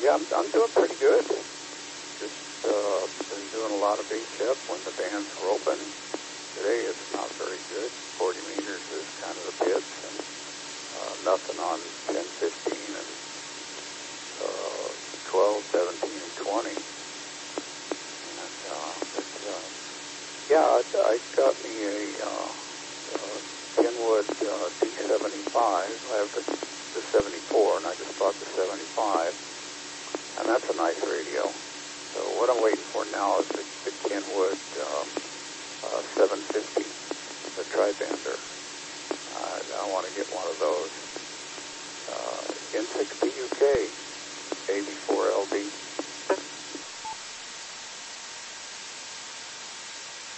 Yeah, I'm doing pretty good. Just been doing a lot of VHF when the bands were open. Today it's not very good. 40 meters is kind of the pits, and nothing on 10, 15, and 12, 17, and 20. And I got me a Kenwood D75. I have the 74, and I just bought the 75, and that's a nice radio. So what I'm waiting for now is the Kenwood 750, the Tribander. I want to get one of those. N6PUK, AB4LB.